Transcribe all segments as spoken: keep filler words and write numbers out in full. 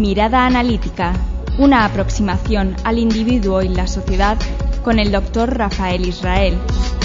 Mirada analítica, una aproximación al individuo y la sociedad con el doctor Rafael Israel.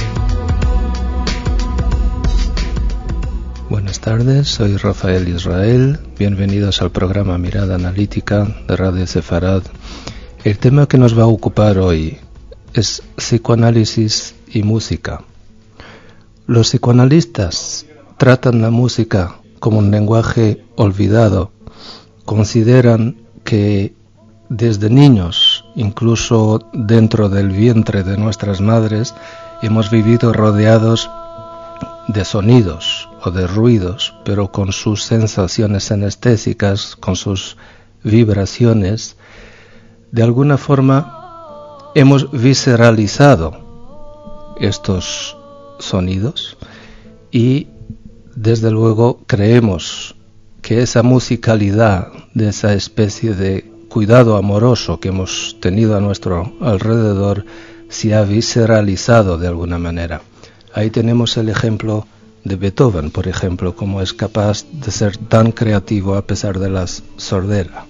Buenas tardes, soy Rafael Israel. Bienvenidos al programa Mirada Analítica de Radio Sefarad. El tema que nos va a ocupar hoy es psicoanálisis y música. Los psicoanalistas tratan la música como un lenguaje olvidado. Consideran que desde niños, incluso dentro del vientre de nuestras madres, hemos vivido rodeados de sonidos o de ruidos, pero con sus sensaciones anestésicas, con sus vibraciones, de alguna forma hemos visceralizado estos sonidos y desde luego creemos que esa musicalidad de esa especie de cuidado amoroso que hemos tenido a nuestro alrededor se ha visceralizado de alguna manera. Ahí tenemos el ejemplo de Beethoven, por ejemplo, cómo es capaz de ser tan creativo a pesar de la sordera.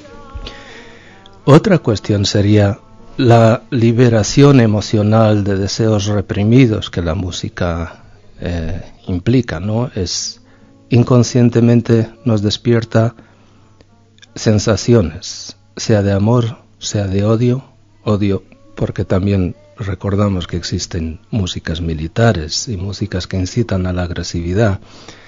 Otra cuestión sería la liberación emocional de deseos reprimidos que la música eh, implica, ¿no? Es inconscientemente nos despierta sensaciones, sea de amor, sea de odio, odio porque también recordamos que existen músicas militares y músicas que incitan a la agresividad.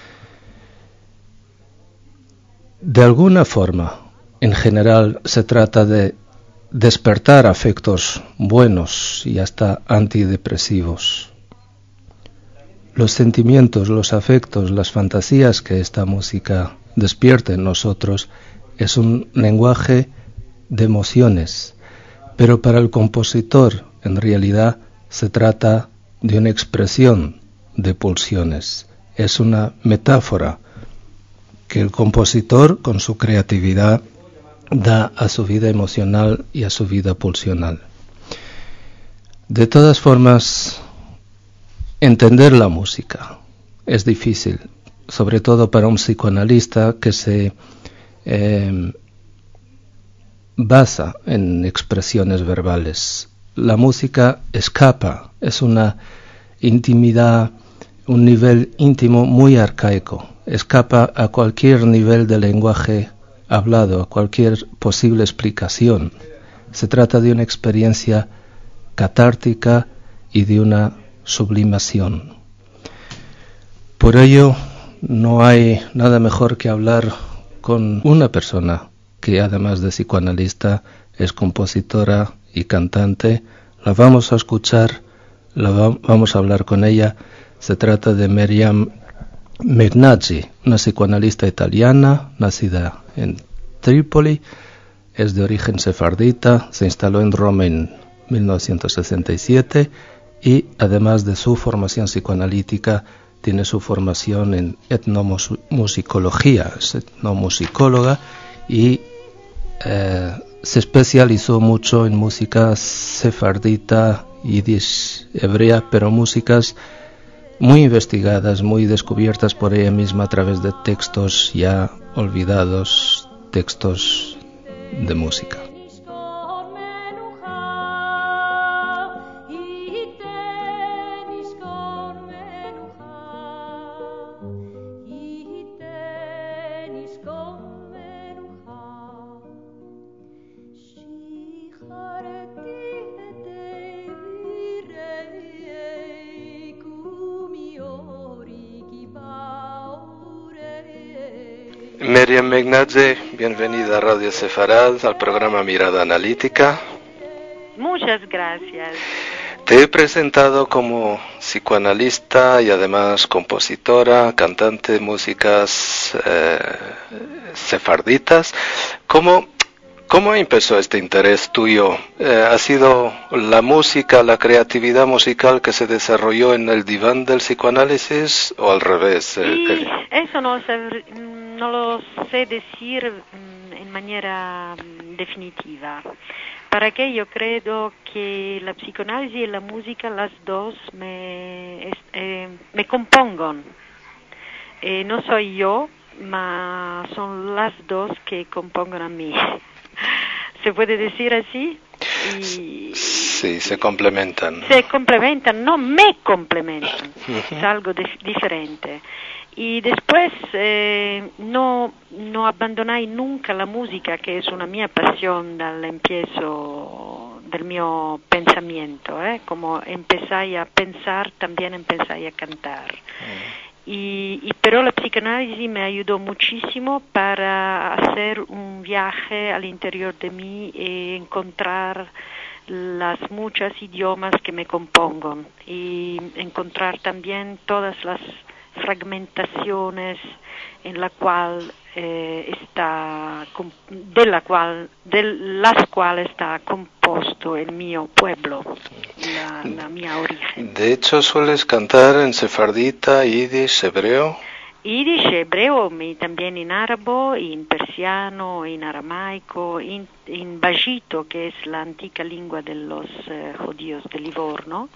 De alguna forma, en general, se trata de despertar afectos buenos y hasta antidepresivos. Los sentimientos, los afectos, las fantasías que esta música despierta en nosotros es un lenguaje de emociones, pero para el compositor en realidad se trata de una expresión de pulsiones. Es una metáfora que el compositor con su creatividad da a su vida emocional y a su vida pulsional. De todas formas, entender la música es difícil, sobre todo para un psicoanalista que se eh, basa en expresiones verbales. La música escapa, es una intimidad, un nivel íntimo muy arcaico, escapa a cualquier nivel de lenguaje hablado, a cualquier posible explicación. Se trata de una experiencia catártica y de una sublimación. Por ello, no hay nada mejor que hablar con una persona que además de psicoanalista es compositora y cantante. La vamos a escuchar, la va, vamos a hablar con ella. Se trata de Meriam Meghnadzi, una psicoanalista italiana, nacida en Trípoli, es de origen sefardita, se instaló en Roma en mil novecientos sesenta y siete y además de su formación psicoanalítica tiene su formación en etnomusicología, es etnomusicóloga y eh, se especializó mucho en música sefardita, yiddish, hebrea, pero músicas muy investigadas, muy descubiertas por ella misma a través de textos ya olvidados, textos de música. Meriam Meghnadzi, bienvenida a Radio Sefarad, al programa Mirada Analítica. Muchas gracias. Te he presentado como psicoanalista y además compositora, cantante de músicas eh, sefarditas. ¿Cómo, ¿Cómo empezó este interés tuyo? Eh, ¿Ha sido la música, la creatividad musical que se desarrolló en el diván del psicoanálisis o al revés? Sí, el, el... eso no, no lo sé decir en manera definitiva. Para que yo creo que la psicoanálisis y la música, las dos, me, eh, me compongan. Eh, no soy yo ma son las dos que compongono a mí. ¿Se puede decir así? Y sí, se complementan. Se complementan, no me complementan, uh-huh. Es algo de- diferente. Y después eh, no, no abandoné nunca la música, que es una mia pasión dal empiezo del mio pensamiento, ¿eh? Como empecé a pensar, también empecé a cantar. Uh-huh. Y, y pero la psicanálisis me ayudó muchísimo para hacer un viaje al interior de mí y encontrar las muchas idiomas que me compongan y encontrar también todas las fragmentaciones en la cual eh, está de la cual de las cuales está compuesto el mío pueblo, la, la mía origen. De hecho, sueles cantar en sefardita, yiddish, hebreo. Yiddish, hebreo, y también en árabe, en persiano, en aramaico, en, en bajito, que es la antigua lengua de los eh, judíos de Livorno.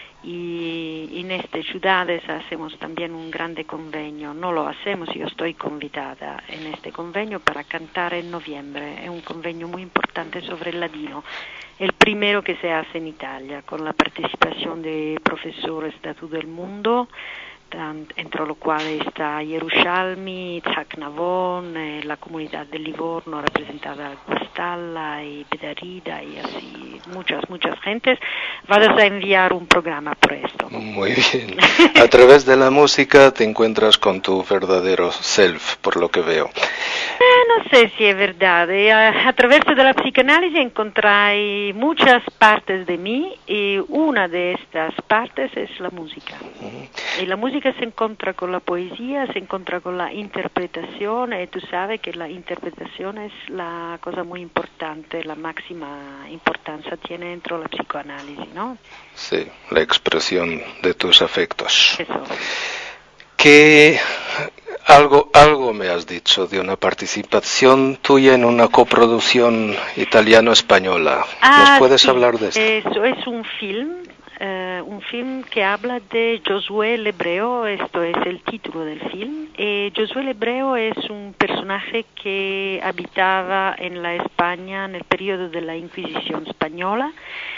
Y en estas ciudades hacemos también un grande convenio, no lo hacemos, yo estoy convidada en este convenio para cantar en noviembre, es un convenio muy importante sobre el ladino, el primero que se hace en Italia, con la participación de profesores de todo el mundo, entre los cuales está Yerushalmi, Itzhak Navon, eh, la comunidad de Livorno representada Guastalla y Bedarida y así muchas, muchas gentes. Vas a enviar un programa por esto. Muy bien. A través de la música te encuentras con tu verdadero self, por lo que veo. Eh, no sé si es verdad. Eh, a, a través de la psicanálisis encontré muchas partes de mí y una de estas partes es la música. Uh-huh. Y la música se encuentra con la poesía, se encuentra con la interpretación y tú sabes que la interpretación es la cosa muy importante, la máxima importancia tiene dentro de la psicoanálisis, ¿no? Sí, la expresión de tus afectos. Eso. ¿Qué algo algo me has dicho de una participación tuya en una coproducción italiano-española? Ah, ¿Nos puedes sí, hablar de esto? Eso es un film. Uh, un film que habla de Josué Lebreo, esto es el título del film. Eh, Josué Lebreo es un personaje que habitaba en la España en el periodo de la Inquisición española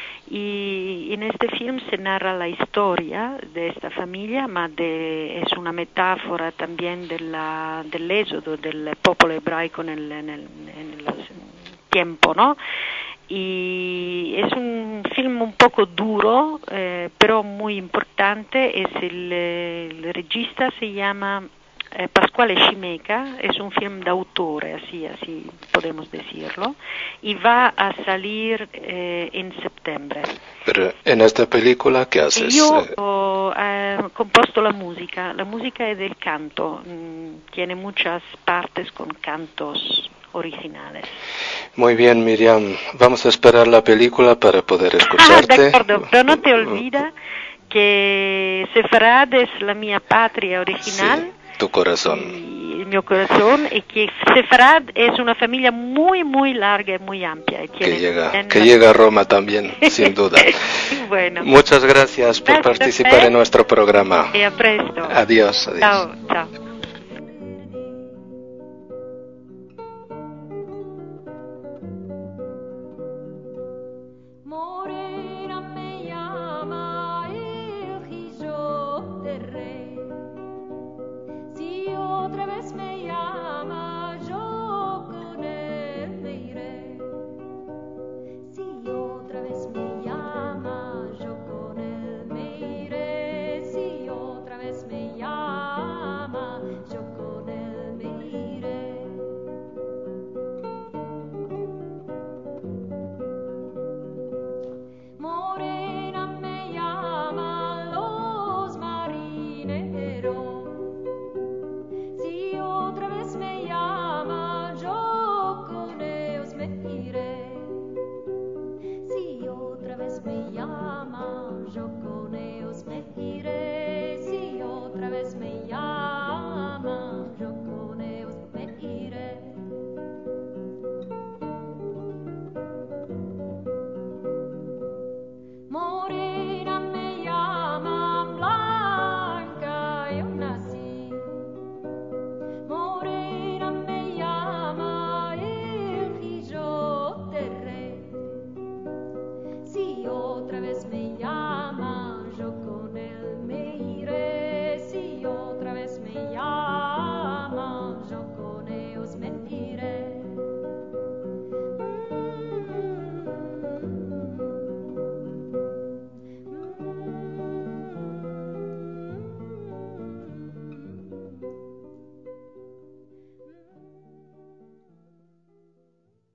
y en este film se narra la historia de esta familia, ma de, es una metáfora también de la, del éxodo del pueblo hebraico en el, en el, en el tiempo, ¿no? Y es un film un poco duro, eh, pero muy importante. Es el, el regista se llama eh, Pasquale Scimeca, es un film de autor, así, así podemos decirlo, y va a salir eh, en septiembre. Pero en esta película, ¿qué haces? Yo ho eh, compuesto la música, la música es del canto, mm, tiene muchas partes con cantos originales. Muy bien, Miriam, vamos a esperar la película para poder escucharte. Ah, de acuerdo, pero no te olvides que Sefarad es la mía patria original. Sí, tu corazón. Y el mio corazón, y que Sefarad es una familia muy, muy larga y muy amplia. Y que llega, que la... llega a Roma también, sin duda. Bueno. Muchas gracias por gracias participar en nuestro programa. Y a presto. Adiós, adiós. Chao, chao.